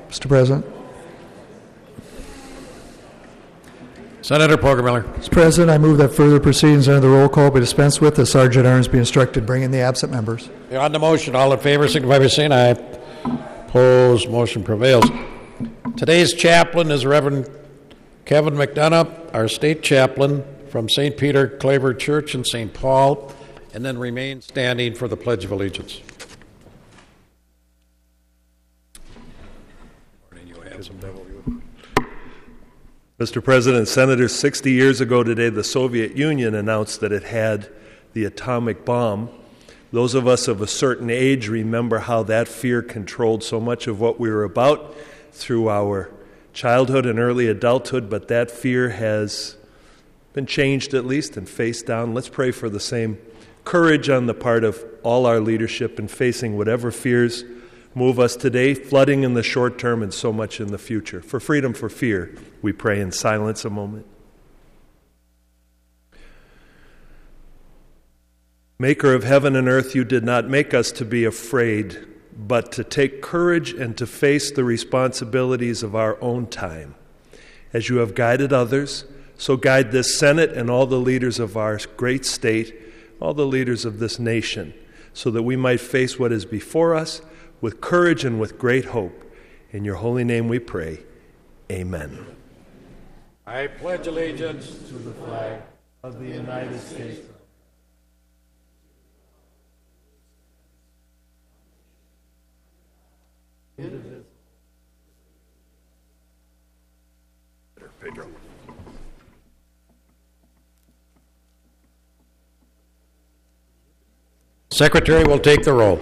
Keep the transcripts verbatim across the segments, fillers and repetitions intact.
Mister President. Senator Poggemiller. Mister President, I move that further proceedings under the roll call be dispensed with. The Sergeant at Arms be instructed to bring in the absent members. On the motion, all in favor signify by saying aye. Opposed, motion prevails. Today's chaplain is Reverend Kevin McDonough, our state chaplain from Saint Peter Claver Church in Saint Paul, and then remain standing for the Pledge of Allegiance. Mister President, Senators, sixty years ago today, the Soviet Union announced that it had the atomic bomb. Those of us of a certain age remember how that fear controlled so much of what we were about through our childhood and early adulthood, but that fear has been changed at least and faced down. Let's pray for the same courage on the part of all our leadership in facing whatever fears move us today, flooding in the short term and so much in the future. For freedom for fear, we pray in silence a moment. Maker of heaven and earth, you did not make us to be afraid, but to take courage and to face the responsibilities of our own time. As you have guided others, so guide this Senate and all the leaders of our great state, all the leaders of this nation, so that we might face what is before us with courage and with great hope. In your holy name we pray. Amen. I pledge allegiance to the flag of the United States. Pedro. Secretary will take the roll.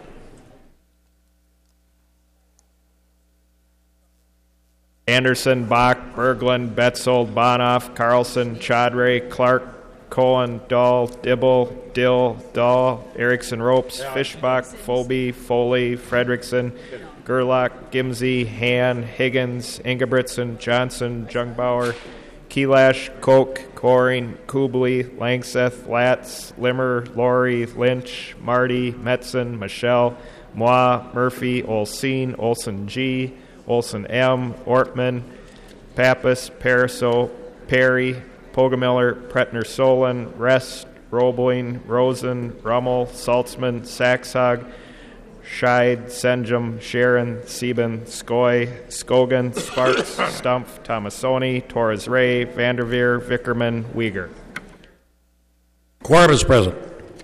Anderson, Bach, Berglund, Betzold, Bonoff, Carlson, Chaudhry, Clark, Cohen, Dahl, Dibble, Dill, Dahl, Erickson, Ropes, Fischbach, Phobie, Foley, Fredrickson, Gerlach, Gimsey, Han, Higgins, Ingebrigtsen, Johnson, Jungbauer, Kelash, Koch, Coring, Kubley, Langseth, Latz, Limmer, Laurie, Lynch, Marty, Metzen, Michelle, Moi, Murphy, Olseen, Olson G., Olson M., Ortman, Pappas, Pariseau, Perry, Poggemiller, Pretner Solon, Rest, Roebling, Rosen, Rummel, Saltzman, Saxhag, Scheid, Senjum, Sharon, Sieben, Skoy, Skogan, Sparks, Stumpf, Tomasoni, Torres Ray, Vanderveer, Vickerman, Uyghur. Quorum is present.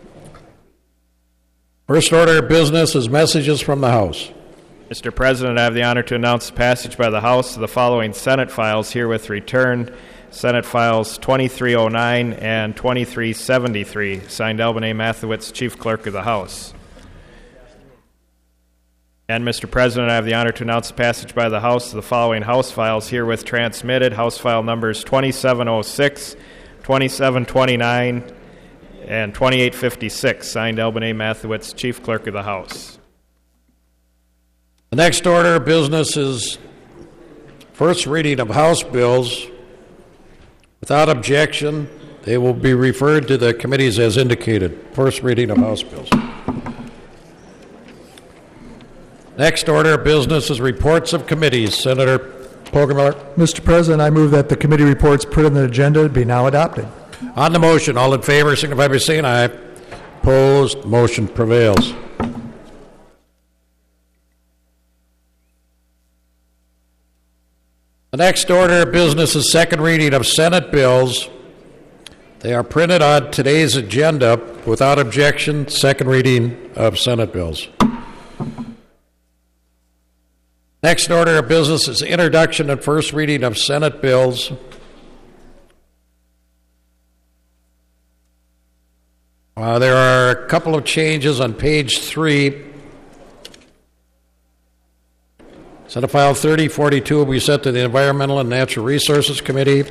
First order of business is messages from the House. Mister President, I have the honor to announce the passage by the House of the following Senate files herewith returned. Senate Files twenty-three oh nine and twenty-three seventy-three, signed Alvin A. Mathewitz, Chief Clerk of the House. And, Mister President, I have the honor to announce the passage by the House of the following House files herewith transmitted. House File numbers twenty-seven oh six, twenty-seven twenty-nine, and twenty-eight fifty-six, signed Alvin A. Mathewitz, Chief Clerk of the House. The next order of business is first reading of House bills. Without objection, they will be referred to the committees as indicated. First reading of House bills. Next order of business is reports of committees. Senator Poggemiller. Mister President, I move that the committee reports put on the agenda be now adopted. On the motion, all in favor signify by saying aye. Opposed, motion prevails. The next order of business is second reading of Senate bills. They are printed on today's agenda. Without objection, second reading of Senate bills. Next order of business is introduction and first reading of Senate bills. Uh, there are a couple of changes on page three. Senate File thirty forty-two will be sent to the Environmental and Natural Resources Committee.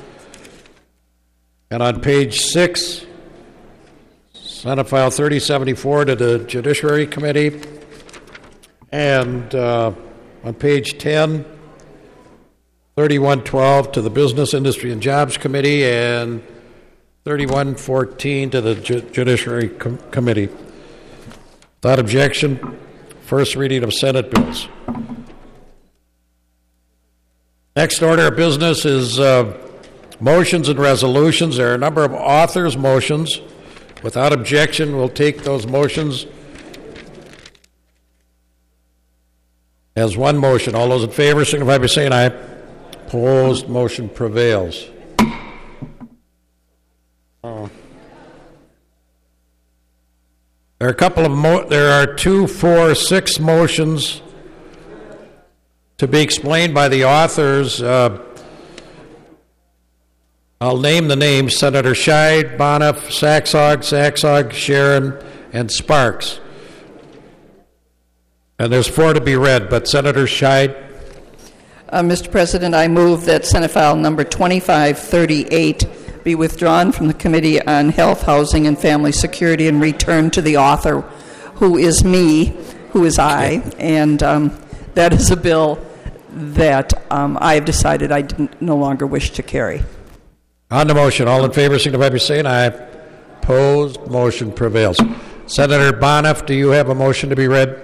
And on page six, Senate File thirty seventy-four to the Judiciary Committee. And uh, on page ten, thirty-one twelve to the Business, Industry, and Jobs Committee, and thirty-one fourteen to the Ju- Judiciary Com- Committee. Without objection, first reading of Senate bills. Next order of business is uh, motions and resolutions. There are a number of authors' motions. Without objection, we'll take those motions as one motion. All those in favor signify by saying aye. Opposed, motion prevails. Oh. There are a couple of mo- there are two, four, six motions to be explained by the authors. Uh, I'll name the names: Senator Scheid, Boniff, Saxog, Saxog, Sharon, and Sparks. And there's four to be read, but Senator Scheid. Uh, Mister President, I move that Senate File number twenty-five thirty-eight be withdrawn from the Committee on Health, Housing, and Family Security and returned to the author, who is me, who is I, and um, that is a bill that um, I have decided I didn't, no longer wish to carry. On the motion, all in favor signify by saying aye. Opposed, motion prevails. Senator Boniff, do you have a motion to be read?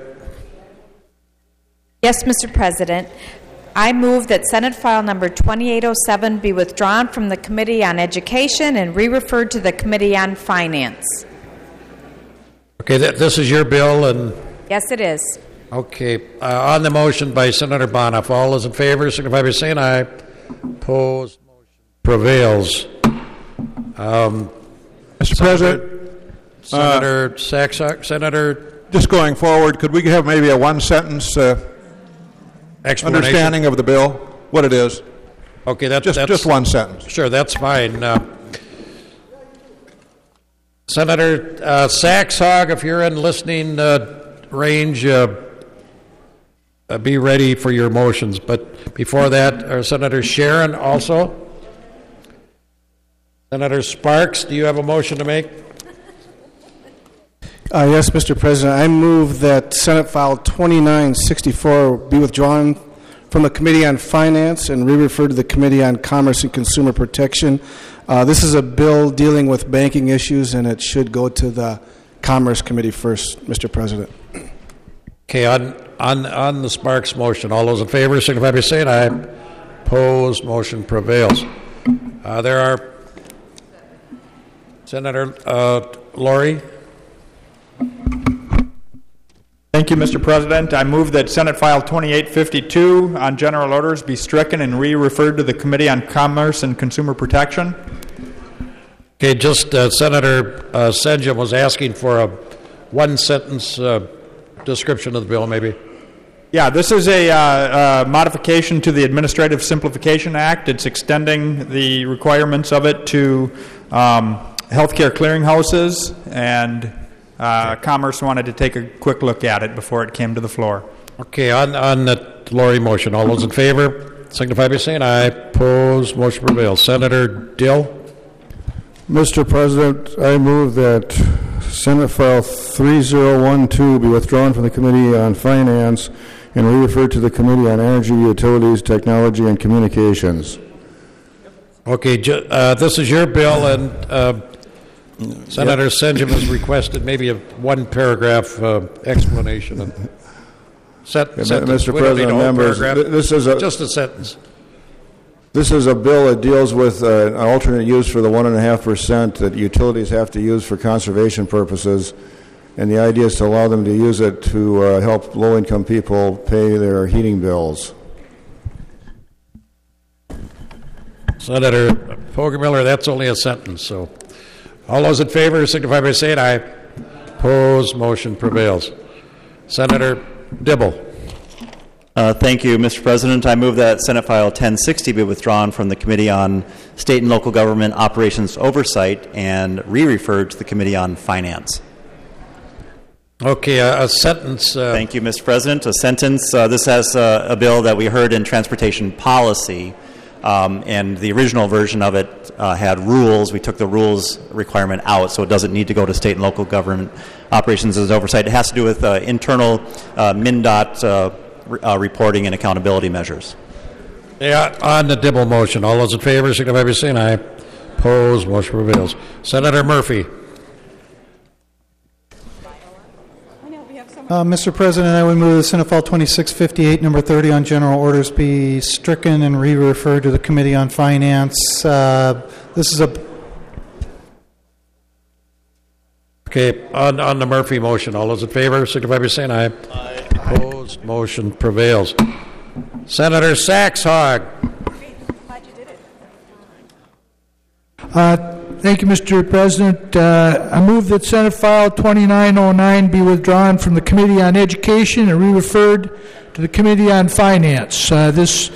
Yes, Mister President. I move that Senate File number twenty-eight oh seven be withdrawn from the Committee on Education and re-referred to the Committee on Finance. Okay, th- this is your bill, and Yes, it is. okay, uh, on the motion by Senator Boniff, all those in favor signify by saying aye. Opposed, motion prevails. Um, Mister Senator, President, Senator uh, Saxon, Senator, just going forward, could we have maybe a one-sentence uh, understanding of the bill, what it is? Okay, that's just that's, just one sentence. Sure, that's fine. Uh, Senator uh, Saxhog, if you're in listening uh, range, uh, uh, be ready for your motions. But before that, uh, Senator Sharon also. Senator Sparks, do you have a motion to make? Uh, yes, Mister President. I move that Senate File twenty-nine sixty-four be withdrawn from the Committee on Finance and re-referred to the Committee on Commerce and Consumer Protection. Uh, this is a bill dealing with banking issues, and it should go to the Commerce Committee first, Mister President. Okay, on, on, on the Sparks motion, all those in favor signify by saying aye. Opposed, motion prevails. Uh, there are Senator uh, Laurie. Thank you, Mister President. I move that Senate File twenty-eight fifty-two on general orders be stricken and re-referred to the Committee on Commerce and Consumer Protection. Okay, just uh, Senator uh, Senjum was asking for a one-sentence uh, description of the bill, maybe. Yeah, this is a uh, uh, modification to the Administrative Simplification Act. It's extending the requirements of it to um, healthcare clearinghouses, and Uh, Commerce wanted to take a quick look at it before it came to the floor. Okay, on, on the Laurie motion, all those in favor signify by saying aye. Opposed, motion prevails. Senator Dill. Mister President, I move that Senate File three oh one two be withdrawn from the Committee on Finance and re-referred to the Committee on Energy, Utilities, Technology, and Communications. Okay, ju- uh, this is your bill, and uh, Senator yep. Senjum has requested maybe a one-paragraph uh, explanation. Of set, yeah, Mister President, members, this is a, just a sentence. This is a bill that deals with uh, an alternate use for the one and a half percent that utilities have to use for conservation purposes, and the idea is to allow them to use it to uh, help low-income people pay their heating bills. Senator Poggemiller, that's only a sentence, so. All those in favor signify by saying aye. Opposed, motion prevails. Senator Dibble. Uh, thank you, Mister President. I move that Senate File ten sixty be withdrawn from the Committee on State and Local Government Operations Oversight and re-referred to the Committee on Finance. Okay, a, a sentence. Uh, thank you, Mister President. A sentence. Uh, this has uh, a bill that we heard in Transportation Policy. Um, and the original version of it uh, had rules. We took the rules requirement out, so it doesn't need to go to state and local government operations as oversight. It has to do with uh, internal uh, MnDOT uh, re- uh, reporting and accountability measures. Yeah, on the Dibble motion, all those in favor signify by saying aye. Opposed, motion prevails. Senator Murphy. I know we have so Uh, Mister President, I would move that Senate File twenty-six fifty-eight, number thirty on general orders be stricken and re-referred to the Committee on Finance. Uh, this is a... Okay, on, on the Murphy motion, all those in favor, signify by saying aye. Aye. Opposed, motion prevails. Senator Saxhog. Uh, Thank you, Mister President. Uh, I move that Senate File twenty-nine oh nine be withdrawn from the Committee on Education and re-referred to the Committee on Finance. Uh, this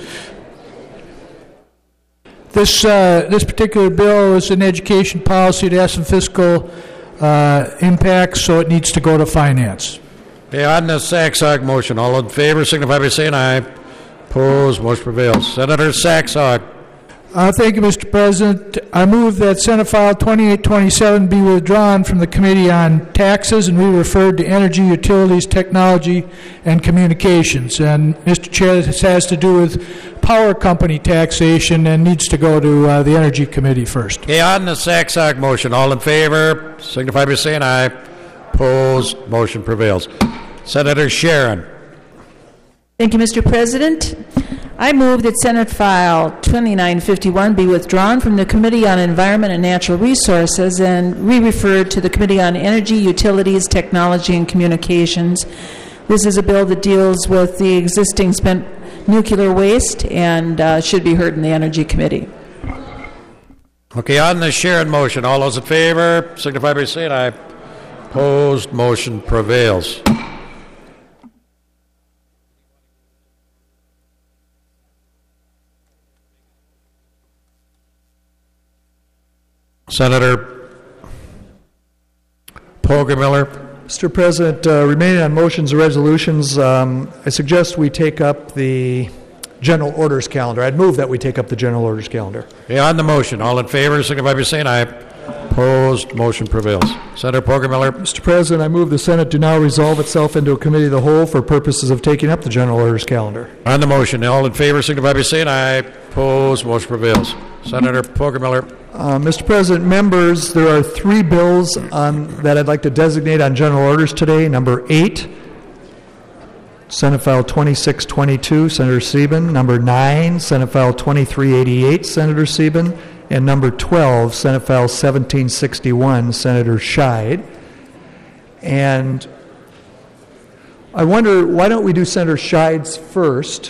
this uh, this particular bill is an education policy. It has some fiscal uh, impacts, so it needs to go to Finance. Okay, on the Saxhog motion, all in favor signify by saying aye. Opposed, motion prevails. Senator Saxhog. Uh, thank you, Mister President. I move that Senate File twenty-eight twenty-seven be withdrawn from the Committee on Taxes and re-referred to Energy, Utilities, Technology, and Communications. And, Mister Chair, this has to do with power company taxation and needs to go to uh, the Energy Committee first. Okay, on the Saxhog motion, all in favor signify by saying aye. Opposed, motion prevails. Senator Sharon. Thank you, Mister President. I move that Senate File twenty-nine fifty-one be withdrawn from the Committee on Environment and Natural Resources and re-referred to the Committee on Energy, Utilities, Technology, and Communications. This is a bill that deals with the existing spent nuclear waste and uh, should be heard in the Energy Committee. Okay, on the Sharon motion, all those in favor signify by saying aye. Opposed, motion prevails. Senator Poggemiller. Mister President, uh, remaining on motions and resolutions, um, I suggest we take up the general orders calendar. I'd move that we take up the general orders calendar. Okay, on the motion, all in favor signify by saying aye. Opposed, motion prevails. Senator Poggemiller. Mister President, I move the Senate do now resolve itself into a committee of the whole for purposes of taking up the general orders calendar. On the motion, all in favor signify by saying aye. Opposed, motion prevails. Senator Poggemiller. Uh, Mister President, members, there are three bills on, that I'd like to designate on general orders today. Number eight, Senate File twenty-six twenty-two, Senator Sieben. Number nine, Senate File twenty-three eighty-eight, Senator Sieben. And number twelve, Senate File seventeen sixty-one, Senator Scheid. And I wonder, why don't we do Senator Scheid's first?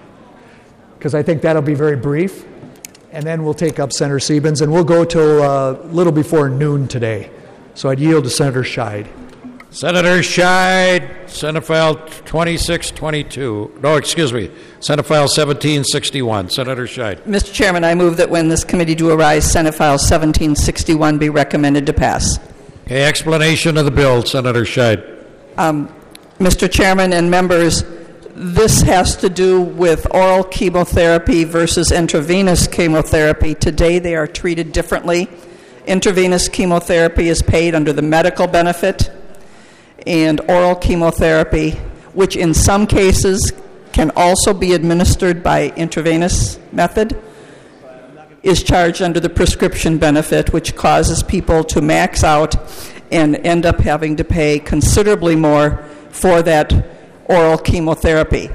Because I think that'll be very brief. And then we'll take up Senator Sieben's, and we'll go till a uh, little before noon today. So I'd yield to Senator Scheid. Senator Scheid, Senate File twenty-six twenty-two. No, excuse me. Senate File seventeen sixty-one. Senator Scheid. Mister Chairman, I move that when this committee do arise, Senate File seventeen sixty-one be recommended to pass. Okay, explanation of the bill, Senator Scheid. Um, Mister Chairman and members, this has to do with oral chemotherapy versus intravenous chemotherapy. Today they are treated differently. Intravenous chemotherapy is paid under the medical benefit, and oral chemotherapy, which in some cases can also be administered by intravenous method, is charged under the prescription benefit, which causes people to max out and end up having to pay considerably more for that oral chemotherapy.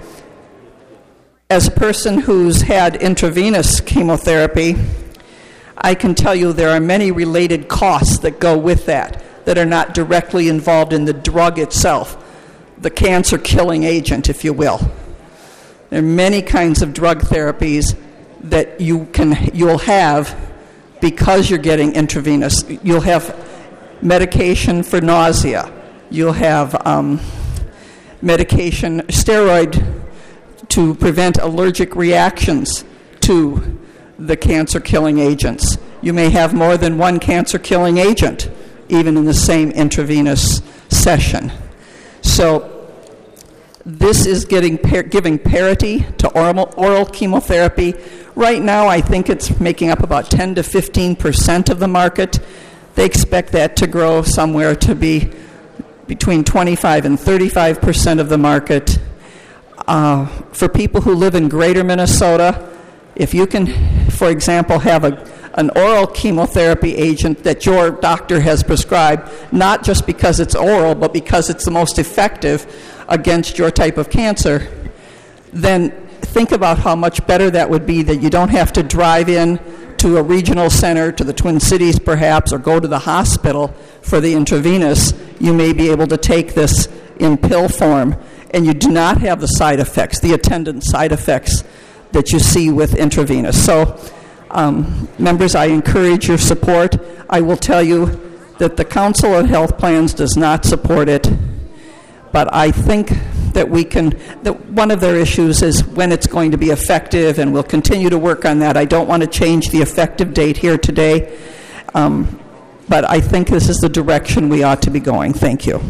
As a person who's had intravenous chemotherapy, I can tell you there are many related costs that go with that that are not directly involved in the drug itself, the cancer-killing agent, if you will. There are many kinds of drug therapies that you can you'll have because you're getting intravenous. You'll have medication for nausea. You'll have um, medication, steroid to prevent allergic reactions to the cancer-killing agents. You may have more than one cancer-killing agent, even in the same intravenous session. So this is getting par- giving parity to oral, oral chemotherapy. Right now, I think it's making up about ten to fifteen percent of the market. They expect that to grow somewhere to be between twenty-five and thirty-five percent of the market. Uh, for people who live in greater Minnesota, if you can, for example, have a, an oral chemotherapy agent that your doctor has prescribed, not just because it's oral, but because it's the most effective against your type of cancer, then think about how much better that would be, that you don't have to drive in to a regional center, to the Twin Cities perhaps, or go to the hospital for the intravenous. You may be able to take this in pill form, and you do not have the side effects, the attendant side effects that you see with intravenous. So, um, members, I encourage your support. I will tell you that the Council on Health Plans does not support it, but I think that we can, that one of their issues is when it's going to be effective, and we'll continue to work on that. I don't want to change the effective date here today, um, but I think this is the direction we ought to be going. Thank you.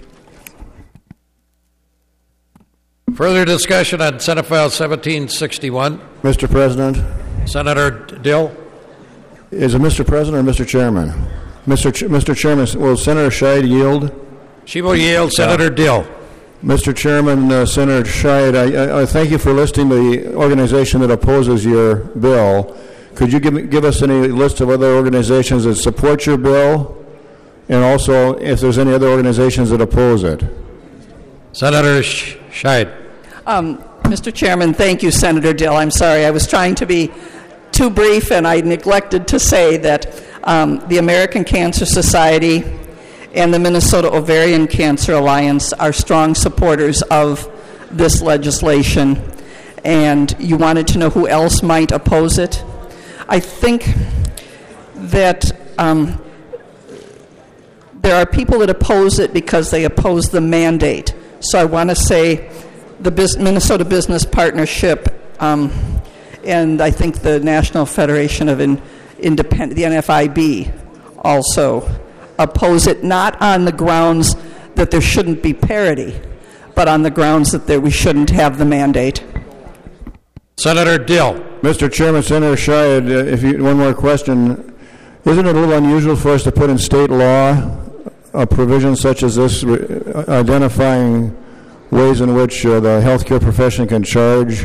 Further discussion on Senate File seventeen sixty-one. Mister President. Senator Dill. Is it Mister President or Mister Chairman? Mister Ch- Mister Chairman, will Senator Scheid yield? She will yield. Senator Uh, Dill. Mister Chairman, uh, Senator Scheid, I, I, I thank you for listing the organization that opposes your bill. Could you give, me, give us any list of other organizations that support your bill, and also if there's any other organizations that oppose it? Senator Scheid. Um, Mister Chairman, thank you, Senator Dill. I'm sorry, I was trying to be too brief, and I neglected to say that um, the American Cancer Society and the Minnesota Ovarian Cancer Alliance are strong supporters of this legislation. And you wanted to know who else might oppose it? I think that um, there are people that oppose it because they oppose the mandate. So I want to say the Bis- Minnesota Business Partnership um, and I think the National Federation of In- Independent, the N F I B, also oppose it, not on the grounds that there shouldn't be parity, but on the grounds that there, we shouldn't have the mandate. Senator Dill. Mister Chairman, Senator Scheid, uh, if you, one more question. Isn't it a little unusual for us to put in state law a provision such as this, re- identifying ways in which uh, the healthcare profession can charge?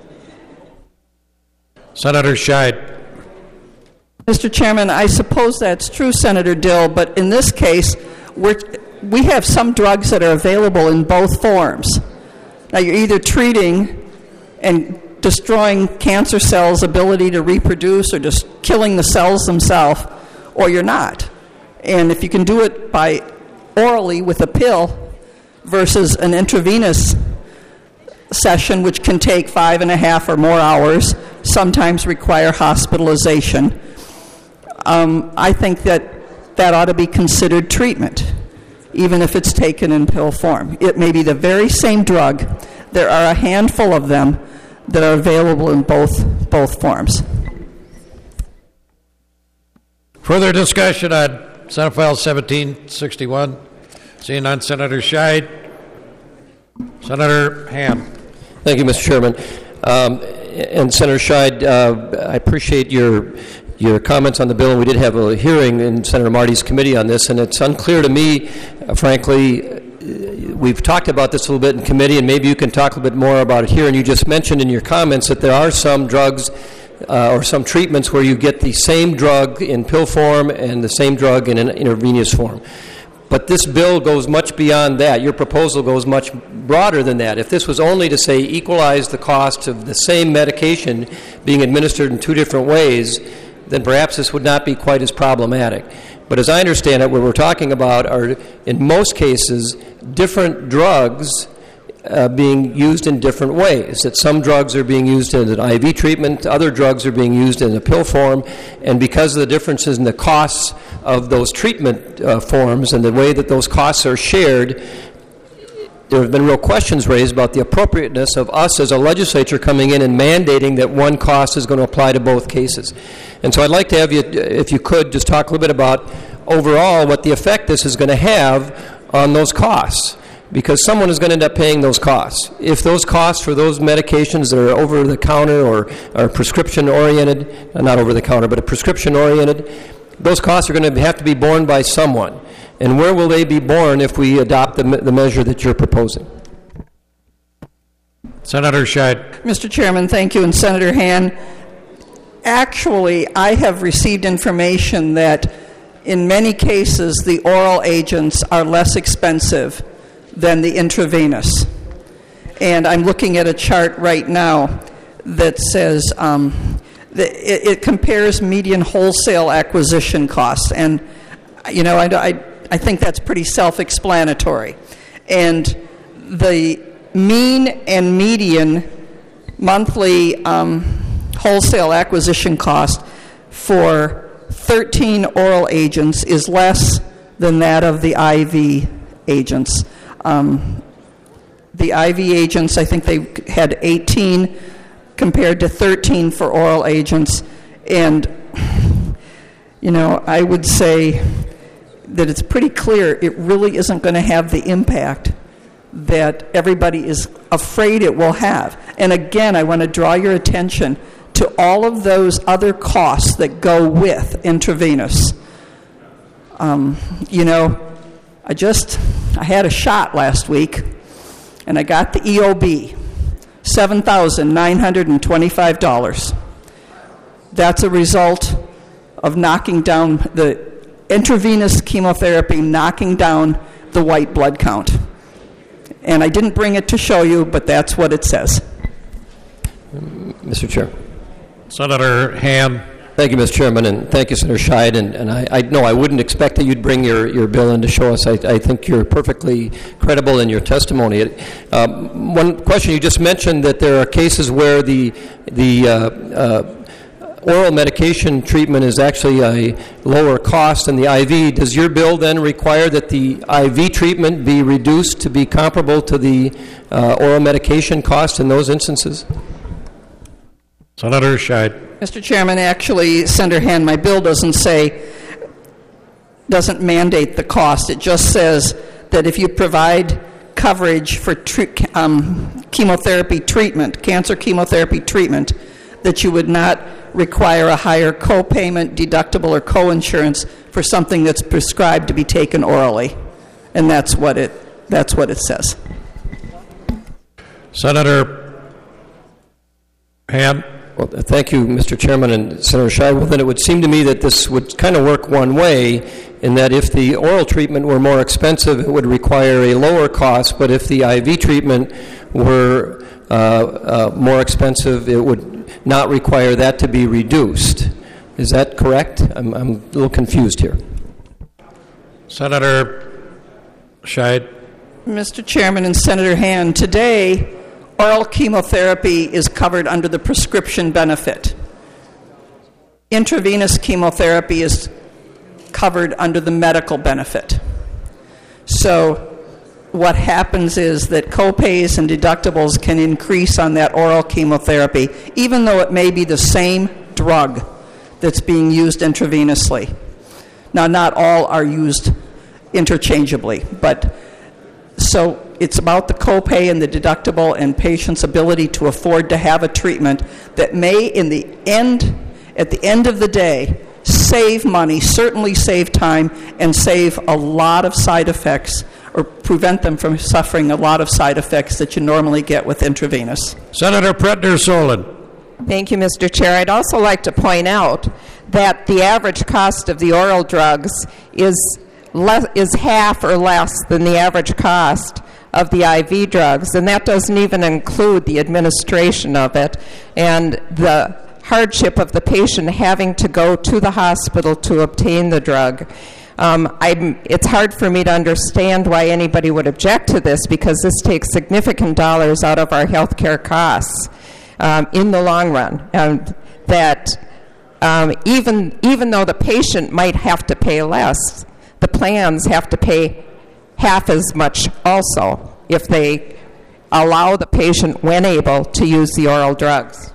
Senator Scheid. Mister Chairman, I suppose that's true, Senator Dill, but in this case, we're, we have some drugs that are available in both forms. Now, you're either treating and destroying cancer cells' ability to reproduce or just killing the cells themselves, or you're not. And if you can do it by orally with a pill versus an intravenous session, which can take five and a half or more hours, sometimes require hospitalization, um, I think that that ought to be considered treatment, even if it's taken in pill form. It may be the very same drug. There are a handful of them that are available in both both forms. Further discussion on Senate File seventeen sixty-one. Seeing none, Senator Scheid. Senator Ham. Thank you, Mister Chairman. Um, and Senator Scheid, uh, I appreciate your your comments on the bill. And we did have a hearing in Senator Marty's committee on this, and it's unclear to me, uh, frankly. We've talked about this a little bit in committee, and maybe you can talk a little bit more about it here. And you just mentioned in your comments that there are some drugs uh, or some treatments where you get the same drug in pill form and the same drug in an intravenous form. But this bill goes much beyond that. Your proposal goes much broader than that. If this was only to, say, equalize the cost of the same medication being administered in two different ways, then perhaps this would not be quite as problematic. But as I understand it, what we're talking about are, in most cases, different drugs uh, being used in different ways. That some drugs are being used in an I V treatment, other drugs are being used in a pill form, and because of the differences in the costs of those treatment uh, forms and the way that those costs are shared, there have been real questions raised about the appropriateness of us as a legislature coming in and mandating that one cost is going to apply to both cases. And so I'd like to have you, if you could, just talk a little bit about overall what the effect this is going to have on those costs, because someone is going to end up paying those costs. If those costs for those medications that are over-the-counter or are prescription-oriented, not over-the-counter, but prescription-oriented, those costs are going to have to be borne by someone. And where will they be borne if we adopt the, the measure that you're proposing? Senator Scheid. Mister Chairman, thank you. And Senator Han, actually, I have received information that in many cases the oral agents are less expensive than the intravenous. And I'm looking at a chart right now that says um, that it, it compares median wholesale acquisition costs. And, you know, I, I, I think that's pretty self-explanatory. And the mean and median monthly um, wholesale acquisition cost for thirteen oral agents is less than that of the I V agents. Um, the I V agents, I think they had eighteen compared to thirteen for oral agents. And, you know, I would say that it's pretty clear it really isn't going to have the impact that everybody is afraid it will have. And again, I want to draw your attention to all of those other costs that go with intravenous. Um, you know, I just, I had a shot last week, and I got the E O B, seven thousand nine hundred twenty-five dollars. That's a result of knocking down the intravenous chemotherapy, knocking down the white blood count. And I didn't bring it to show you, but that's what it says. Mister Chair. Senator Hand. Thank you, Mister Chairman, and thank you, Senator Scheid. And, and I, I no, I wouldn't expect that you'd bring your, your bill in to show us. I, I think you're perfectly credible in your testimony. Um, one question you just mentioned, that there are cases where the the uh, uh, oral medication treatment is actually a lower cost than the I V. Does your bill then require that the I V treatment be reduced to be comparable to the uh, oral medication cost in those instances? Senator Scheid. Mister Chairman, actually, Senator Hand, my bill doesn't say, doesn't mandate the cost. It just says that if you provide coverage for tre- um, chemotherapy treatment, cancer chemotherapy treatment, that you would not require a higher co-payment, deductible, or co-insurance for something that's prescribed to be taken orally. And that's what it, that's what it says. Senator Hand. Well, thank you, Mister Chairman and Senator Scheid. Well, then it would seem to me that this would kind of work one way, in that if the oral treatment were more expensive, it would require a lower cost, but if the I V treatment were uh, uh, more expensive, it would not require that to be reduced. Is that correct? I'm, I'm a little confused here. Senator Scheid. Mister Chairman and Senator Hand, today, oral chemotherapy is covered under the prescription benefit. Intravenous chemotherapy is covered under the medical benefit. So what happens is that copays and deductibles can increase on that oral chemotherapy, even though it may be the same drug that's being used intravenously. Now, not all are used interchangeably, but so it's about the copay and the deductible and patients' ability to afford to have a treatment that may, in the end, at the end of the day, save money, certainly save time, and save a lot of side effects, or prevent them from suffering a lot of side effects that you normally get with intravenous. Senator Pretner-Solin. Thank you, Mister Chair. I'd also like to point out that the average cost of the oral drugs is less, is half or less than the average cost of the I V drugs, and that doesn't even include the administration of it and the hardship of the patient having to go to the hospital to obtain the drug. Um, I'm, it's hard for me to understand why anybody would object to this, because this takes significant dollars out of our health care costs um, in the long run. And that um, even, even though the patient might have to pay less, the plans have to pay half as much also if they allow the patient, when able, to use the oral drugs.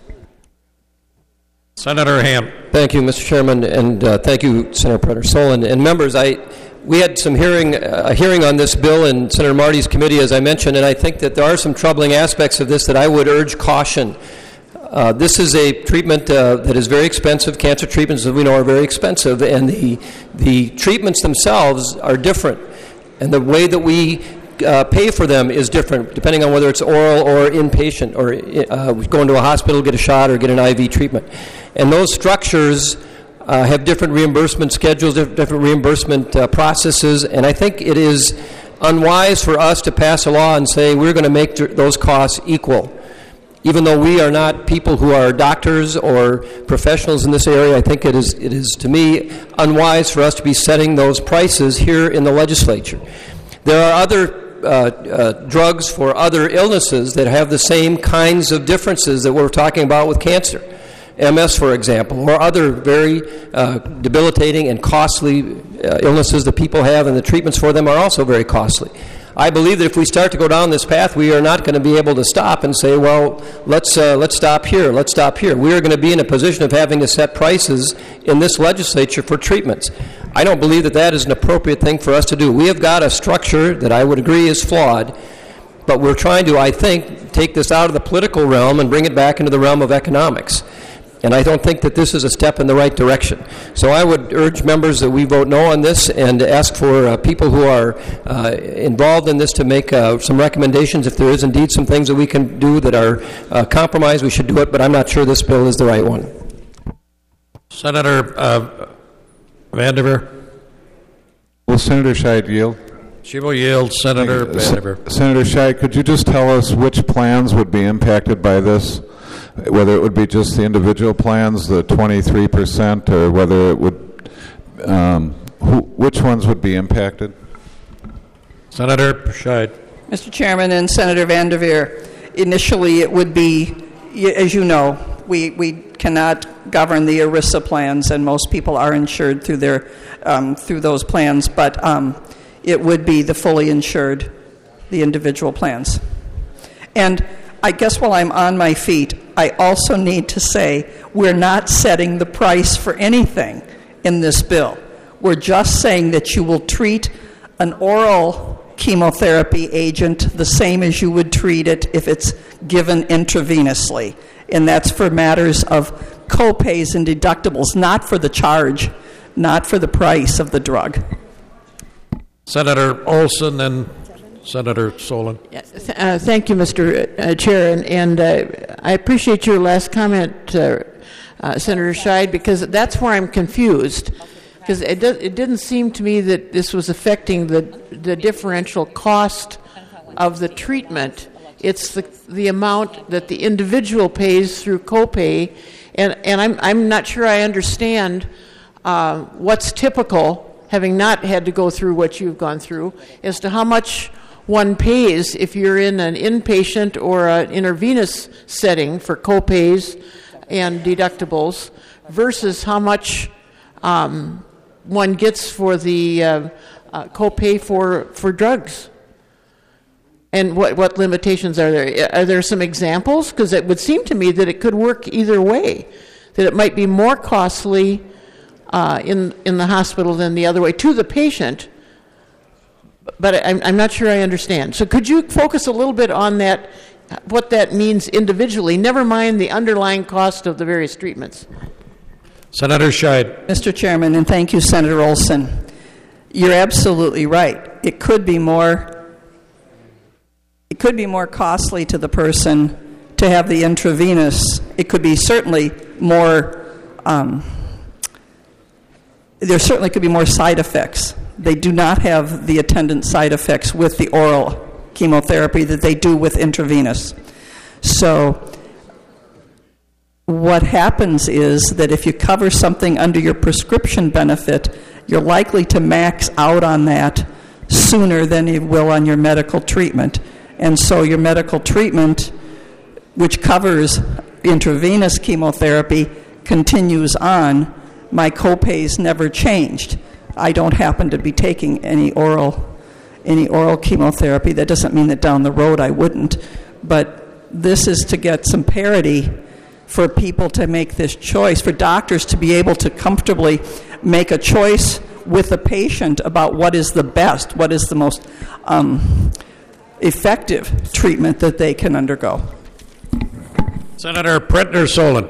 Senator Ham. Thank you, Mister Chairman, and uh, thank you, Senator Pretner-Solin. And members, I we had some hearing a hearing on this bill in Senator Marty's committee, as I mentioned, and I think that there are some troubling aspects of this that I would urge caution. Uh, this is a treatment uh, that is very expensive. Cancer treatments, as we know, are very expensive, and the the treatments themselves are different. And the way that we uh, pay for them is different depending on whether it's oral or inpatient or uh, going to a hospital, get a shot, or get an I V treatment. And those structures uh, have different reimbursement schedules, different reimbursement uh, processes, and I think it is unwise for us to pass a law and say we're going to make those costs equal. Even though we are not people who are doctors or professionals in this area, I think it is, it is to me, unwise for us to be setting those prices here in the legislature. There are other uh, uh, drugs for other illnesses that have the same kinds of differences that we're talking about with cancer. M S, for example, or other very uh, debilitating and costly uh, illnesses that people have, and the treatments for them are also very costly. I believe that if we start to go down this path, we are not going to be able to stop and say, well, let's uh, let's stop here, let's stop here. We are going to be in a position of having to set prices in this legislature for treatments. I don't believe that that is an appropriate thing for us to do. We have got a structure that I would agree is flawed, but we're trying to, I think, take this out of the political realm and bring it back into the realm of economics. And I don't think that this is a step in the right direction. So I would urge members that we vote no on this and ask for uh, people who are uh, involved in this to make uh, some recommendations. If there is indeed some things that we can do that are uh, compromised, we should do it, but I'm not sure this bill is the right one. Senator uh, Vandiver. Will Senator Scheid yield? She will yield. Senator Vandiver. Senator Scheid, could you just tell us which plans would be impacted by this? Whether it would be just the individual plans, the twenty-three percent, or whether it would, um, who, which ones would be impacted? Senator Scheid. Mister Chairman and Senator Vandiver, initially it would be, as you know, we, we cannot govern the ERISA plans, and most people are insured through their um, through those plans, but um, it would be the fully insured, the individual plans. And I guess while I'm on my feet, I also need to say we're not setting the price for anything in this bill. We're just saying that you will treat an oral chemotherapy agent the same as you would treat it if it's given intravenously. And that's for matters of co-pays and deductibles, not for the charge, not for the price of the drug. Senator Olson and Senator Solon. Yes, uh, thank you, Mister Uh, Chair, and, and uh, I appreciate your last comment, uh, uh, Senator Scheid, because that's where I'm confused. Because it, do, it didn't seem to me that this was affecting the the differential cost of the treatment. It's the the amount that the individual pays through copay, and and I'm I'm not sure I understand uh, what's typical, having not had to go through what you've gone through, as to how much one pays if you're in an inpatient or an intravenous setting for copays and deductibles versus how much um, one gets for the uh, uh, copay for, for drugs. And what, what limitations are there? Are there some examples? Because it would seem to me that it could work either way, that it might be more costly uh, in, in the hospital than the other way to the patient. But I'm, I'm not sure I understand. So could you focus a little bit on that, what that means individually, never mind the underlying cost of the various treatments? Senator Scheid. Mister Chairman, and thank you, Senator Olson. You're absolutely right. It could be more, it could be more costly to the person to have the intravenous. It could be certainly more, um, there certainly could be more side effects. They do not have the attendant side effects with the oral chemotherapy that they do with intravenous. So what happens is that if you cover something under your prescription benefit, you're likely to max out on that sooner than you will on your medical treatment. And so your medical treatment, which covers intravenous chemotherapy, continues on. My copays never changed. I don't happen to be taking any oral any oral chemotherapy. That doesn't mean that down the road I wouldn't. But this is to get some parity for people to make this choice, for doctors to be able to comfortably make a choice with the patient about what is the best, what is the most um, effective treatment that they can undergo. Senator Pretner Solon.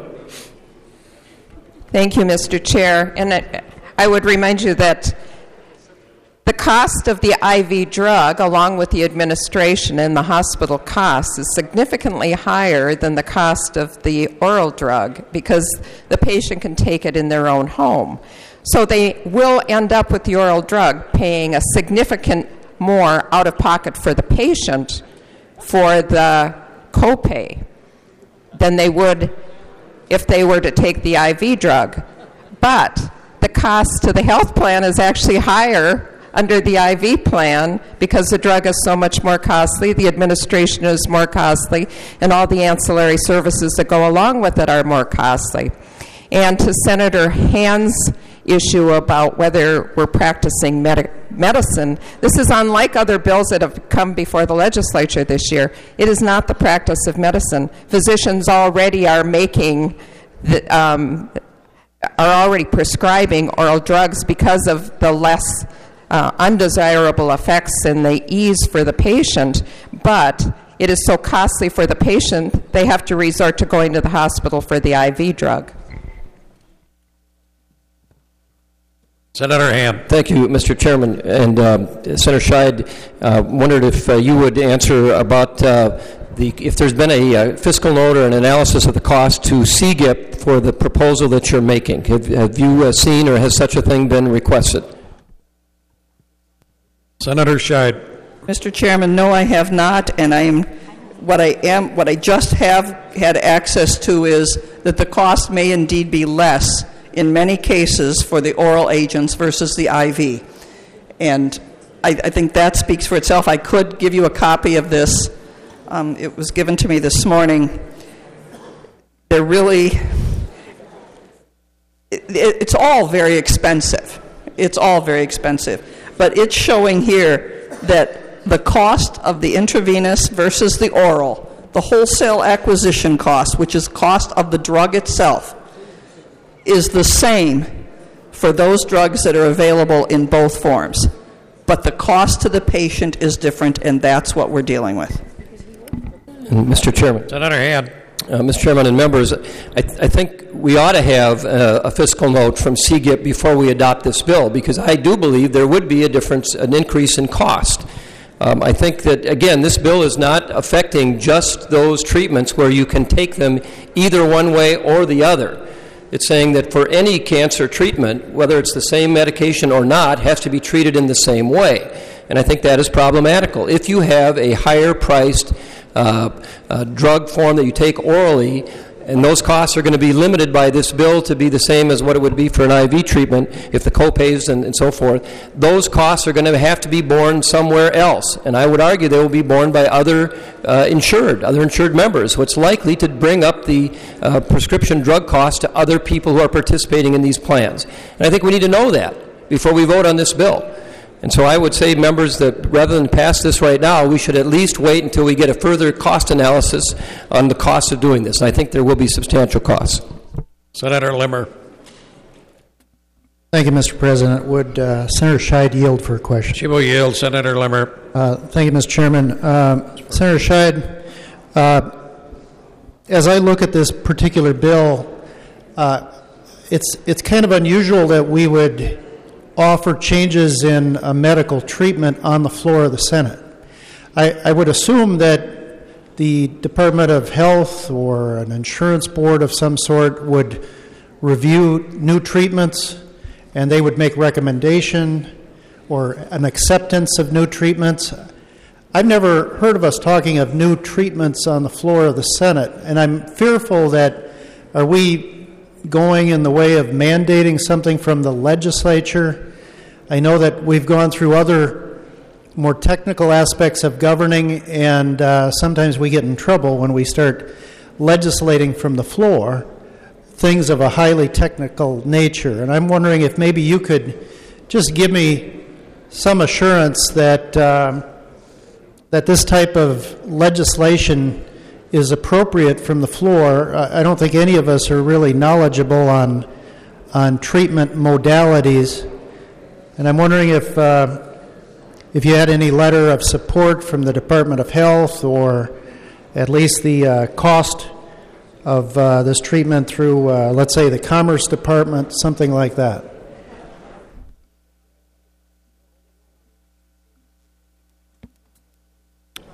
Thank you, Mister Chair. And I, I would remind you that The cost of the I V drug, along with the administration and the hospital costs, is significantly higher than the cost of the oral drug because the patient can take it in their own home. So they will end up with the oral drug paying a significant more out of pocket for the patient for the copay than they would if they were to take the I V drug. But the cost to the health plan is actually higher under the I V plan because the drug is so much more costly, the administration is more costly, and all the ancillary services that go along with it are more costly. And to Senator Hand's issue about whether we're practicing med- medicine, this is unlike other bills that have come before the legislature this year. It is not the practice of medicine. Physicians already are making the, um, are already prescribing oral drugs because of the less Uh, undesirable effects and the ease for the patient, but it is so costly for the patient, they have to resort to going to the hospital for the I V drug. Senator Ham. Thank you, Mister Chairman. And um, Senator Scheid uh, wondered if uh, you would answer about uh, the if there's been a uh, fiscal note or an analysis of the cost to C G I P for the proposal that you're making. Have, have you uh, seen or has such a thing been requested? Senator Scheid. Mister Chairman, no, I have not, and I am what I am what I just have had access to is that the cost may indeed be less in many cases for the oral agents versus the I V, and I, I think that speaks for itself. I could give you a copy of this. Um, it was given to me this morning. They're really it, it, it's all very expensive. It's all very expensive. But it's showing here that the cost of the intravenous versus the oral, the wholesale acquisition cost, which is cost of the drug itself, is the same for those drugs that are available in both forms. But the cost to the patient is different, and that's what we're dealing with. Mister Chairman. Senator Hand. Uh, Mister Chairman and members, I, th- I think we ought to have uh, a fiscal note from C G I P before we adopt this bill, because I do believe there would be a difference, an increase in cost. Um, I think that, again, this bill is not affecting just those treatments where you can take them either one way or the other. It's saying that for any cancer treatment, whether it's the same medication or not, has to be treated in the same way. And I think that is problematical. If you have a higher priced Uh, uh, drug form that you take orally, and those costs are going to be limited by this bill to be the same as what it would be for an I V treatment if the copays and, and so forth, those costs are going to have to be borne somewhere else. And I would argue they will be borne by other uh, insured, other insured members. So it's likely to bring up the uh, prescription drug costs to other people who are participating in these plans. And I think we need to know that before we vote on this bill. And so I would say, members, that rather than pass this right now, we should at least wait until we get a further cost analysis on the cost of doing this. And I think there will be substantial costs. Senator Limmer. Thank you, Mister President. Would uh, Senator Scheid yield for a question? She will yield. Senator Limmer. Uh, thank you, Mister Chairman. Uh, Senator Scheid, uh, as I look at this particular bill, uh, it's it's kind of unusual that we would offer changes in a medical treatment on the floor of the Senate. I, I would assume that the Department of Health or an insurance board of some sort would review new treatments and they would make recommendation or an acceptance of new treatments. I've never heard of us talking of new treatments on the floor of the Senate, and I'm fearful that are we going in the way of mandating something from the legislature. I know that we've gone through other more technical aspects of governing, and uh, sometimes we get in trouble when we start legislating from the floor things of a highly technical nature. And I'm wondering if maybe you could just give me some assurance that um, that this type of legislation is appropriate from the floor. I don't think any of us are really knowledgeable on on treatment modalities, and I'm wondering if uh, if you had any letter of support from the Department of Health, or at least the uh, cost of uh, this treatment through, uh, let's say, the Commerce Department, something like that.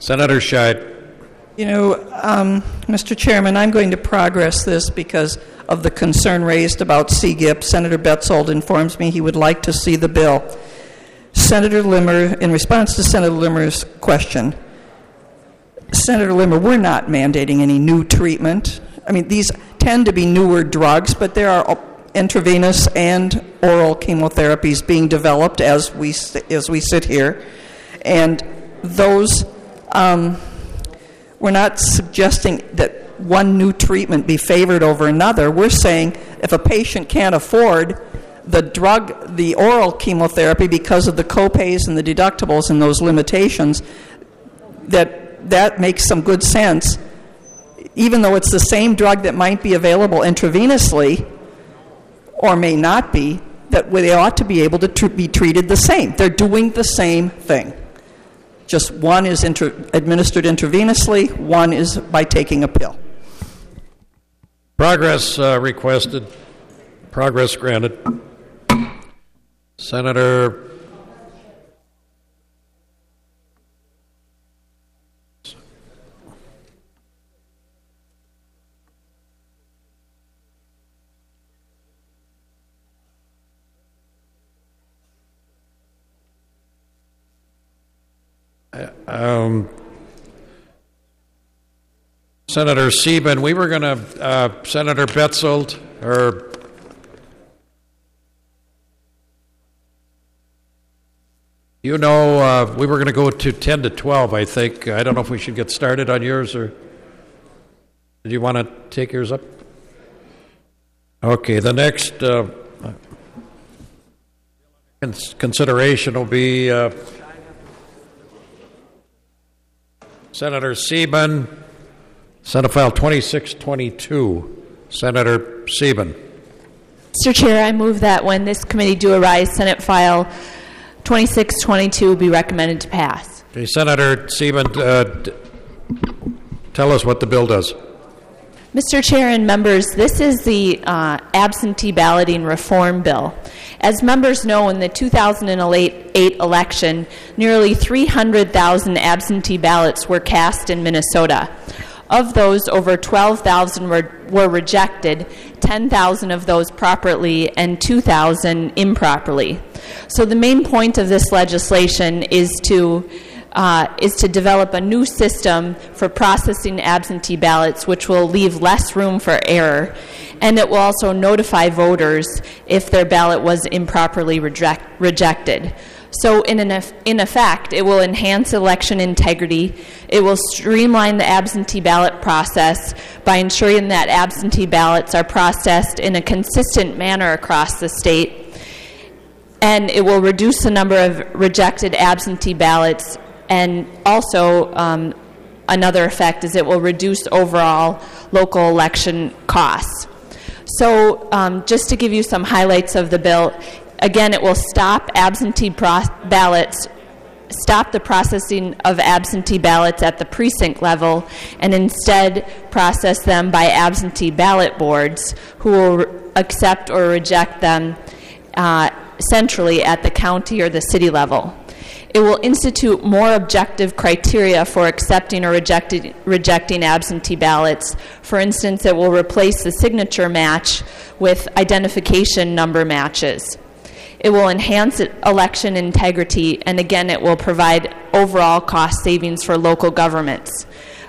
Senator Scheid. You know, um, Mister Chairman, I'm going to progress this because of the concern raised about C G I P. Senator Betzold informs me he would like to see the bill. Senator Limmer, in response to Senator Limmer's question, Senator Limmer, we're not mandating any new treatment. I mean, these tend to be newer drugs, but there are intravenous and oral chemotherapies being developed as we as we sit here, and those. Um, we're not suggesting that one new treatment be favored over another. We're saying if a patient can't afford the drug, the oral chemotherapy, because of the copays and the deductibles and those limitations, that that makes some good sense. Even though it's the same drug that might be available intravenously or may not be, that they ought to be able to tr- be treated the same. They're doing the same thing. Just one is intra- administered intravenously, one is by taking a pill. Progress uh, requested. Progress granted. Senator Um, Senator Sieben, we were going to, uh, Senator Betzold, or you know, uh, we were going to go to ten to twelve, I think. I don't know if we should get started on yours, or did you want to take yours up? Okay, the next uh, cons- consideration will be uh, Senator Sieben, Senate File twenty-six twenty-two. Senator Sieben. Mister Chair, I move that when this committee do arise, Senate File twenty-six twenty-two be recommended to pass. Okay, Senator Sieben, uh, d- tell us what the bill does. Mister Chair and members, this is the uh, absentee balloting reform bill. As members know, in the two thousand eight election, nearly three hundred thousand absentee ballots were cast in Minnesota. Of those, over twelve thousand were, were rejected, ten thousand of those properly, and two thousand improperly. So the main point of this legislation is to Uh, is to develop a new system for processing absentee ballots, which will leave less room for error, and it will also notify voters if their ballot was improperly reject, rejected. So in, an, in effect, it will enhance election integrity. It will streamline the absentee ballot process by ensuring that absentee ballots are processed in a consistent manner across the state, and it will reduce the number of rejected absentee ballots. And also, um, another effect is it will reduce overall local election costs. So um, just to give you some highlights of the bill, again, it will stop absentee pro- ballots, stop the processing of absentee ballots at the precinct level, and instead process them by absentee ballot boards who will re- accept or reject them uh, centrally at the county or the city level. It will institute more objective criteria for accepting or rejected, rejecting absentee ballots. For instance, it will replace the signature match with identification number matches. It will enhance election integrity, and again, it will provide overall cost savings for local governments.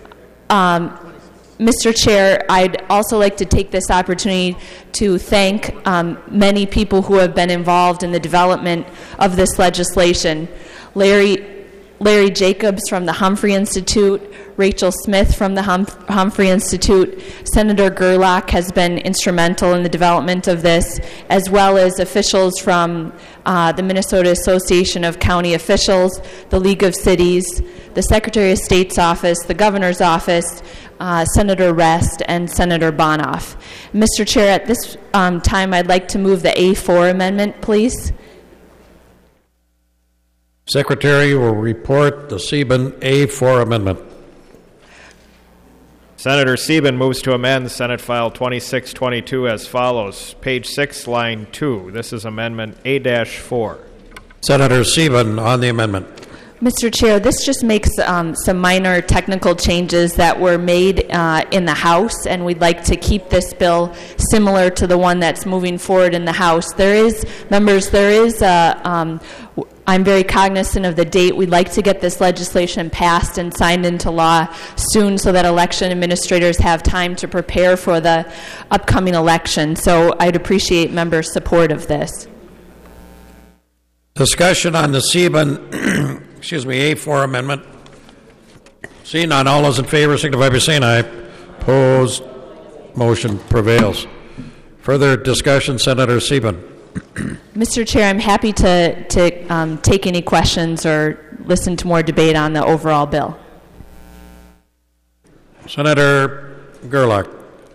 Um, Mister Chair, I'd also like to take this opportunity to thank um, many people who have been involved in the development of this legislation. Larry, Larry Jacobs from the Humphrey Institute, Rachel Smith from the hum- Humphrey Institute, Senator Gerlach has been instrumental in the development of this, as well as officials from uh, the Minnesota Association of County Officials, the League of Cities, the Secretary of State's office, the Governor's office, uh, Senator Rest, and Senator Bonoff. Mister Chair, at this um, time, I'd like to move the A four amendment, please. Secretary will report the Sieben A four amendment. Senator Sieben moves to amend Senate File twenty-six twenty-two as follows. Page six, line two. This is Amendment A four. Senator Sieben on the amendment. Mister Chair, this just makes um, some minor technical changes that were made uh, in the House, and we'd like to keep this bill similar to the one that's moving forward in the House. There is, members, there is a, um, I'm very cognizant of the date. We'd like to get this legislation passed and signed into law soon so that election administrators have time to prepare for the upcoming election. So I'd appreciate members' support of this. Discussion on the Sieben, excuse me, A four amendment. Seeing none, all those in favor signify by saying aye. Opposed, motion prevails. Further discussion, Senator Sieben. Mister Chair, I'm happy to, to um, take any questions or listen to more debate on the overall bill. Senator Gerlach.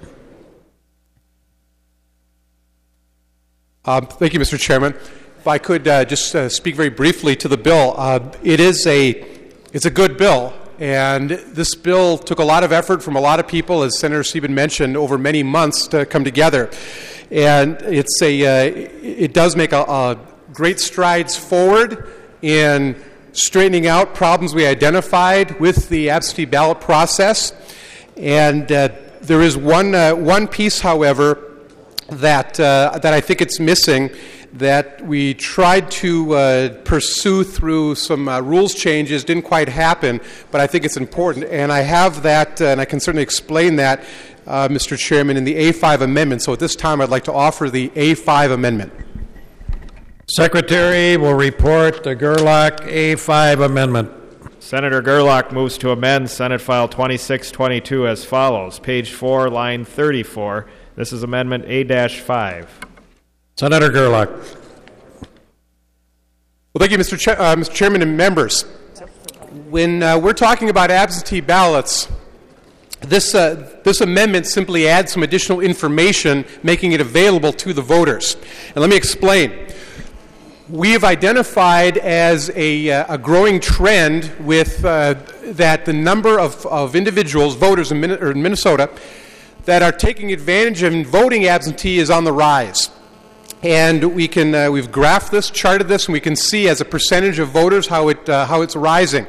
Um, thank you, Mister Chairman. If I could uh, just uh, speak very briefly to the bill. Uh, it is a, it's a good bill, and this bill took a lot of effort from a lot of people, as Senator Sieben mentioned, over many months to come together. And it's a, uh, it does make a, a great strides forward in straightening out problems we identified with the absentee ballot process. And uh, there is one uh, one piece, however, that uh, that I think it's missing, that we tried to uh, pursue through some uh, rules changes, didn't quite happen, but I think it's important. And I have that, uh, and I can certainly explain that, uh, Mister Chairman, in the A five amendment. So at this time, I'd like to offer the A five amendment. Secretary will report the Gerlach A five amendment. Senator Gerlach moves to amend Senate File twenty-six twenty-two as follows. Page four, line thirty-four. This is Amendment A five. Senator Gerlach. Well, thank you, Mister Cha- uh, Mister Chairman and members. When uh, we're talking about absentee ballots, this, uh, this amendment simply adds some additional information, making it available to the voters. And let me explain. We have identified as a, uh, a growing trend with uh, that the number of, of individuals, voters in, Min- or in Minnesota, that are taking advantage of voting absentee is on the rise. And we can, uh, we've graphed this, charted this, and we can see as a percentage of voters how, it, uh, how it's rising.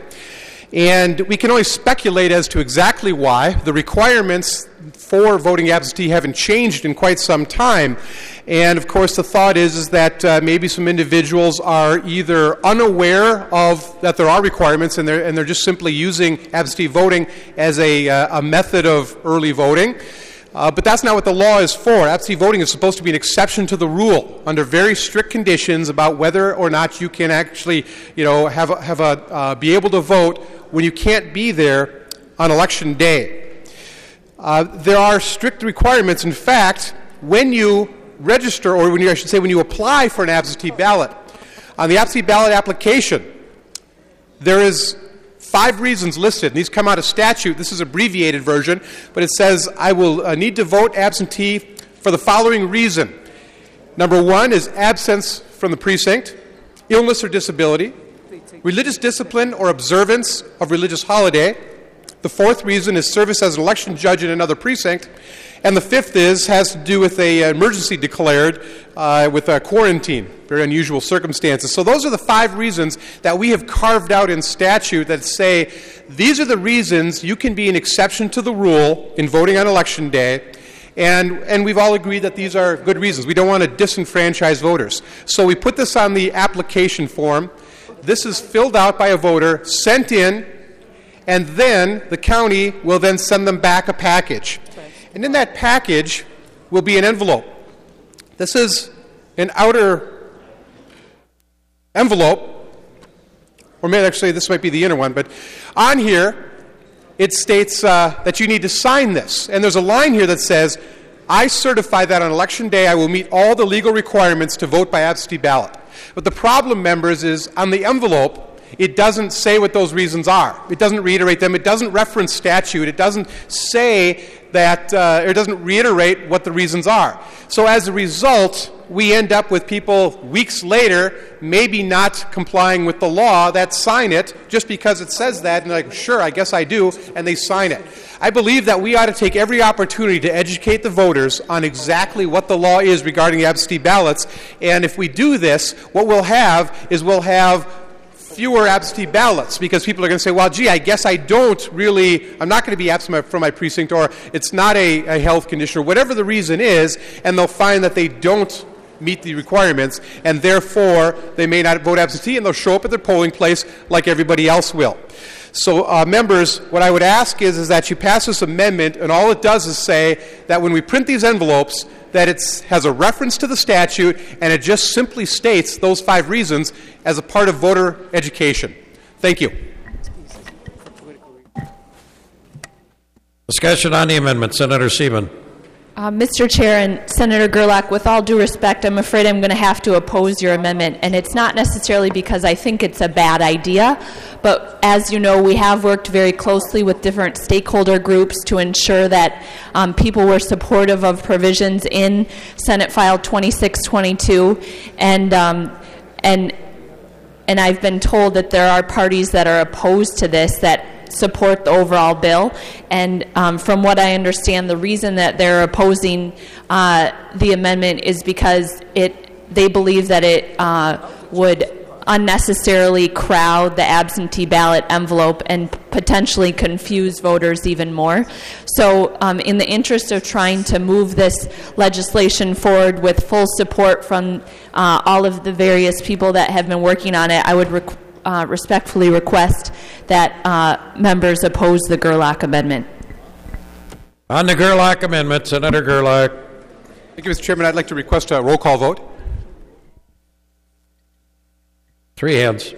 And we can only speculate as to exactly why. The requirements for voting absentee haven't changed in quite some time. And, of course, the thought is, is that uh, maybe some individuals are either unaware of that there are requirements and they're, and they're just simply using absentee voting as a, uh, a method of early voting. Uh, but that's not what the law is for. Absentee voting is supposed to be an exception to the rule under very strict conditions about whether or not you can actually, you know, have a, have a uh, be able to vote when you can't be there on election day. Uh, there are strict requirements. In fact, when you register, or when you, I should say, when you apply for an absentee ballot, on the absentee ballot application, there is five reasons listed. And these come out of statute. This is an abbreviated version, but it says, I will uh, need to vote absentee for the following reason. Number one is absence from the precinct, illness or disability, religious discipline or observance of religious holiday. The fourth reason is service as an election judge in another precinct. And the fifth is has to do with an emergency declared uh, with a quarantine, very unusual circumstances. So those are the five reasons that we have carved out in statute that say these are the reasons you can be an exception to the rule in voting on election day. And, and we've all agreed that these are good reasons. We don't want to disenfranchise voters. So we put this on the application form. This is filled out by a voter, sent in, and then the county will then send them back a package. And in that package will be an envelope. This is an outer envelope, or maybe actually this might be the inner one, but on here it states uh, that you need to sign this. And there's a line here that says, I certify that on election day I will meet all the legal requirements to vote by absentee ballot. But the problem, members, is on the envelope, it doesn't say what those reasons are. It doesn't reiterate them. It doesn't reference statute. It doesn't say that, uh, or it doesn't reiterate what the reasons are. So as a result, we end up with people weeks later maybe not complying with the law that sign it just because it says that, and they're like, sure, I guess I do, and they sign it. I believe that we ought to take every opportunity to educate the voters on exactly what the law is regarding absentee ballots, and if we do this, what we'll have is we'll have fewer absentee ballots, because people are going to say, well, gee, I guess I don't really, I'm not going to be absent from my precinct, or it's not a, a health condition, or whatever the reason is, and they'll find that they don't meet the requirements, and therefore they may not vote absentee, and they'll show up at their polling place like everybody else will. So, uh, members, what I would ask is, is that you pass this amendment, and all it does is say that when we print these envelopes, that it has a reference to the statute, and it just simply states those five reasons as a part of voter education. Thank you. Discussion on the amendment. Senator Sieben. Uh, Mister Chair and Senator Gerlach, with all due respect, I'm afraid I'm going to have to oppose your amendment, and it's not necessarily because I think it's a bad idea, but as you know, we have worked very closely with different stakeholder groups to ensure that um, people were supportive of provisions in Senate File twenty-six twenty-two, and um, and and I've been told that there are parties that are opposed to this that support the overall bill, and um, from what I understand, the reason that they're opposing uh, the amendment is because it they believe that it uh, would unnecessarily crowd the absentee ballot envelope and potentially confuse voters even more. So um, in the interest of trying to move this legislation forward with full support from uh, all of the various people that have been working on it, I would request Uh, respectfully request that uh, members oppose the Gerlach amendment. On the Gerlach amendment, Senator Gerlach. Thank you, Mister Chairman. I'd like to request a roll call vote. Three hands.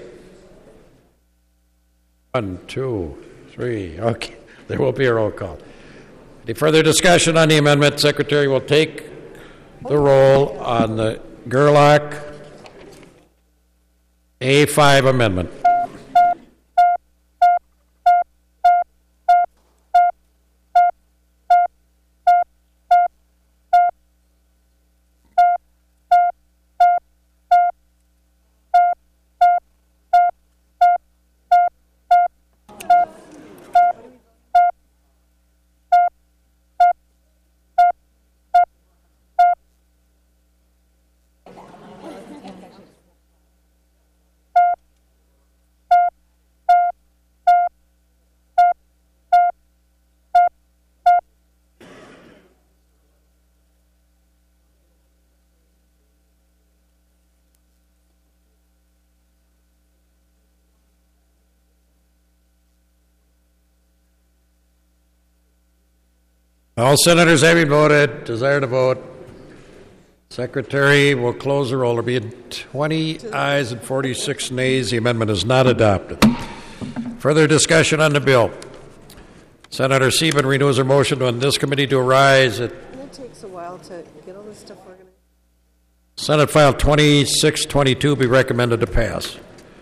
One, two, three. Okay. There will be a roll call. Any further discussion on the amendment? Secretary will take the roll on the Gerlach A five amendment. All senators having voted, desire to vote. Secretary will close the roll. There will be twenty ayes and forty-six nays. The amendment is not adopted. Further discussion on the bill. Senator Sieben renews her motion on this committee to arise at It takes a while to get all this stuff organized. Senate File twenty-six twenty-two be recommended to pass.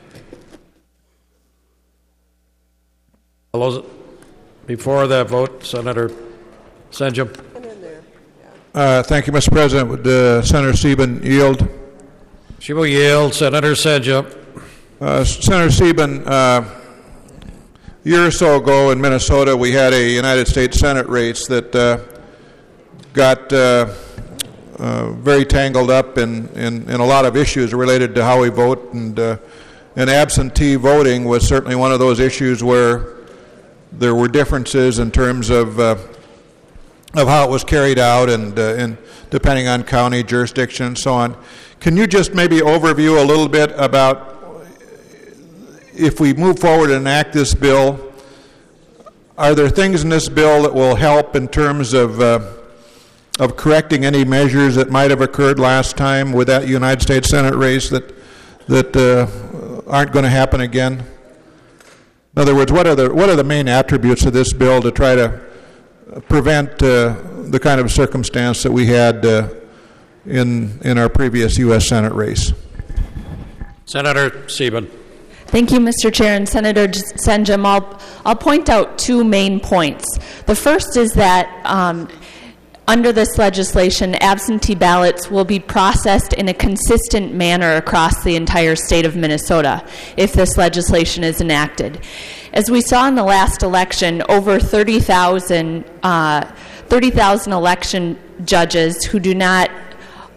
All those before that vote, Senator Senjum. Uh, thank you, Mister President. Would uh, Senator Sieben yield? She will yield. Senator Senjum. Uh, Senator Sieben, uh, a year or so ago in Minnesota, we had a United States Senate race that uh, got uh, uh, very tangled up in, in, in a lot of issues related to how we vote, and, uh, and absentee voting was certainly one of those issues where there were differences in terms of uh, of how it was carried out, and, uh, and depending on county jurisdiction and so on. Can you just maybe overview a little bit about, if we move forward and enact this bill, are there things in this bill that will help in terms of uh, of correcting any measures that might have occurred last time with that United States Senate race that that uh, aren't going to happen again? In other words, what are the what are the main attributes of this bill to try to prevent uh, the kind of circumstance that we had uh, in in our previous U S Senate race? Senator Sieben. Thank you, Mister Chair, and Senator Senjum. I'll, I'll point out two main points. The first is that um, under this legislation, absentee ballots will be processed in a consistent manner across the entire state of Minnesota if this legislation is enacted. As we saw in the last election, over thirty thousand uh, thirty thousand election judges who do not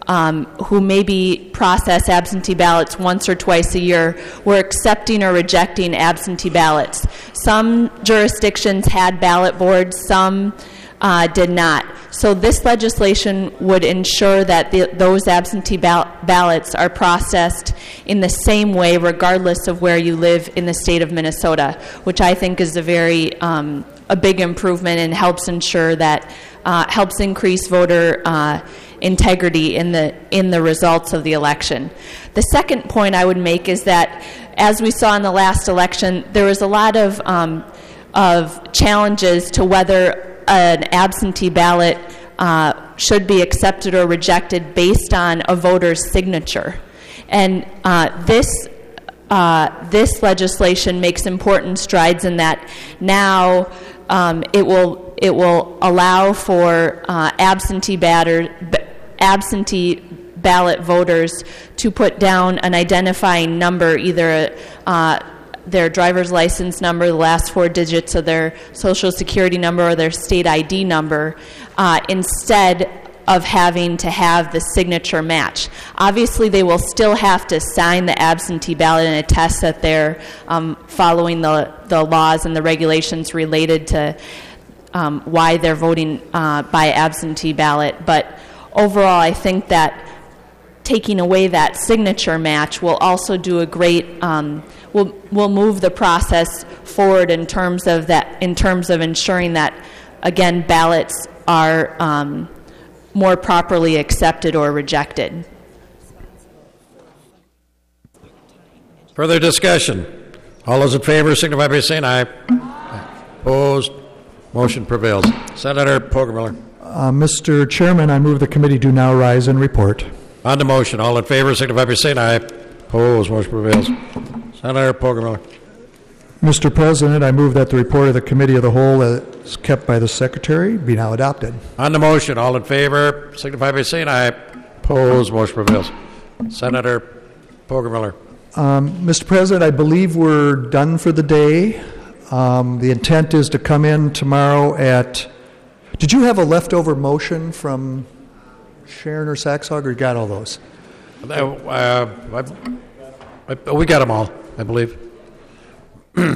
um, who maybe process absentee ballots once or twice a year were accepting or rejecting absentee ballots. Some jurisdictions had ballot boards, some uh, did not. So this legislation would ensure that the, those absentee ball- ballots are processed in the same way regardless of where you live in the state of Minnesota, which I think is a very um, a big improvement and helps ensure that uh, helps increase voter uh, integrity in the in the results of the election. The second point I would make is that, as we saw in the last election, there was a lot of um, of challenges to whether an absentee ballot uh, should be accepted or rejected based on a voter's signature, and uh, this. Uh, this legislation makes important strides in that. Now um, it will it will allow for uh, absentee batter, b- absentee ballot voters to put down an identifying number, either uh, their driver's license number, the last four digits of their social security number, or their state I D number, uh, instead of having to have the signature match. Obviously, they will still have to sign the absentee ballot and attest that they're um, following the, the laws and the regulations related to um, why they're voting uh, by absentee ballot. But overall, I think that taking away that signature match will also do a great um, will will move the process forward in terms of that in terms of ensuring that, again, ballots are um, more properly accepted or rejected. Further discussion? All those in favor signify by saying aye. Aye. Opposed? Motion prevails. Senator Poggemiller. Uh, Mister Chairman, I move the committee do now rise and report. On the motion, all in favor signify by saying aye. Opposed? Motion prevails. Senator Poggemiller. Mister President, I move that the report of the Committee of the Whole as kept by the Secretary be now adopted. On the motion, all in favor signify by saying aye. Opposed? Motion prevails. Senator Poggemiller. Um, Mister President, I believe we're done for the day. Um, the intent is to come in tomorrow at... Did you have a leftover motion from Sharon or Saxog, or you got all those? Uh, I, I, we got them all, I believe. yeah,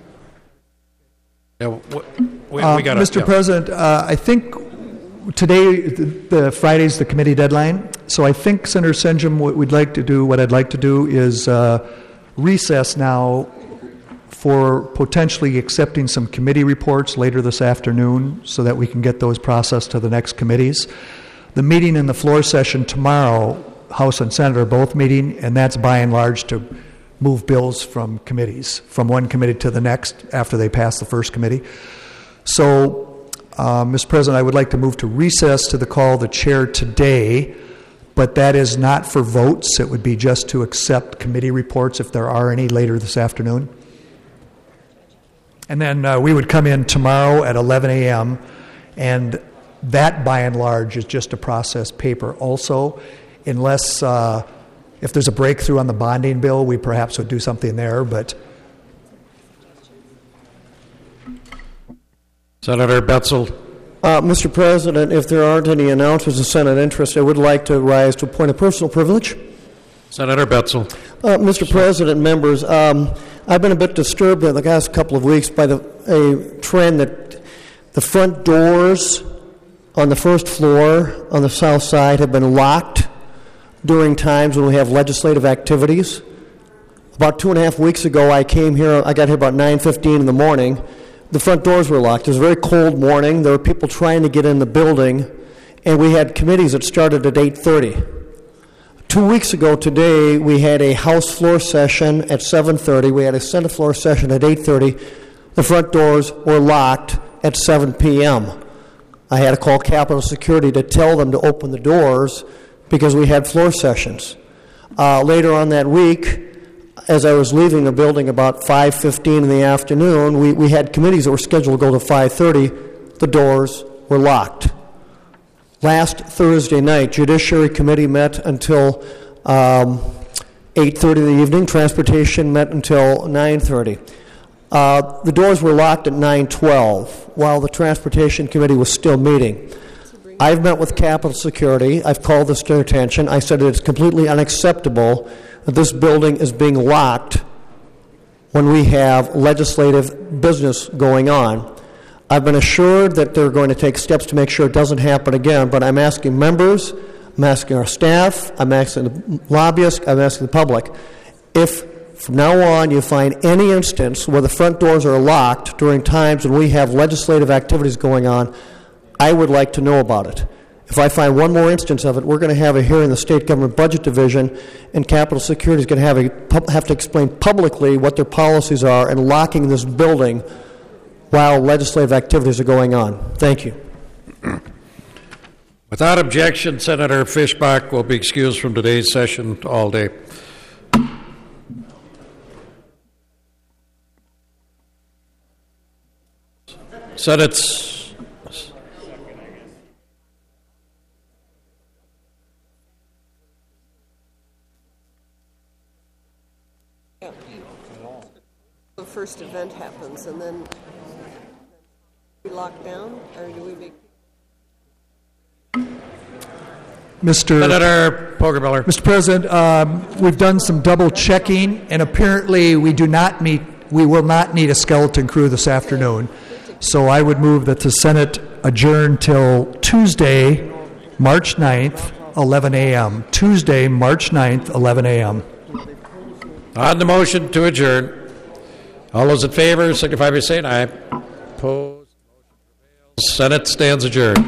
we, we uh, got Mister yeah. President, uh, I think today, the, the Friday's the committee deadline, so I think, Senator Senjum, what we'd like to do, what I'd like to do is uh, recess now for potentially accepting some committee reports later this afternoon so that we can get those processed to the next committees. The meeting in the floor session tomorrow, House and Senate are both meeting, and that's by and large to move bills from committees, from one committee to the next after they pass the first committee. So, uh, Mister President, I would like to move to recess to the call of the chair today, but that is not for votes. It would be just to accept committee reports if there are any later this afternoon. And then uh, we would come in tomorrow at eleven a.m., and that, by and large, is just to process paper also, unless... Uh, If there's a breakthrough on the bonding bill, we perhaps would do something there, but... Senator Betzel. Uh, Mister President, if there aren't any announcements of Senate interest, I would like to rise to a point of personal privilege. Senator Betzel. Uh, Mister President, members, um, I've been a bit disturbed in the last couple of weeks by the, a trend that the front doors on the first floor on the south side have been locked during times when we have legislative activities. About two and a half weeks ago, I came here, I got here about nine fifteen in the morning. The front doors were locked. It was a very cold morning. There were people trying to get in the building, and we had committees that started at eight thirty. Two weeks ago today, we had a House floor session at seven thirty. We had a Senate floor session at eight thirty. The front doors were locked at seven p.m. I had to call Capitol Security to tell them to open the doors because we had floor sessions. Uh, later on that week, as I was leaving the building about five fifteen in the afternoon, we, we had committees that were scheduled to go to five thirty. The doors were locked. Last Thursday night, Judiciary Committee met until um, eight thirty in the evening. Transportation met until nine thirty. Uh, the doors were locked at nine twelve while the Transportation Committee was still meeting. I've met with Capital Security. I've called this to their attention. I said it's completely unacceptable that this building is being locked when we have legislative business going on. I've been assured that they're going to take steps to make sure it doesn't happen again, but I'm asking members, I'm asking our staff, I'm asking the lobbyists, I'm asking the public, if from now on you find any instance where the front doors are locked during times when we have legislative activities going on, I would like to know about it. If I find one more instance of it, we're going to have a hearing in the State Government Budget Division, and Capital Security is going to have, a, have to explain publicly what their policies are in locking this building while legislative activities are going on. Thank you. Without objection, Senator Fischbach will be excused from today's session all day. Senate's the first event happens, and then we lock down, or do we make? Mister Senator Poggemiller. Mister President, um, we've done some double checking, and apparently we do not meet. We will not need a skeleton crew this afternoon. So I would move that the Senate adjourn till Tuesday, March ninth, eleven a.m. Tuesday, March ninth, eleven a.m. On the motion to adjourn, all those in favor signify by saying aye. Opposed? Senate stands adjourned.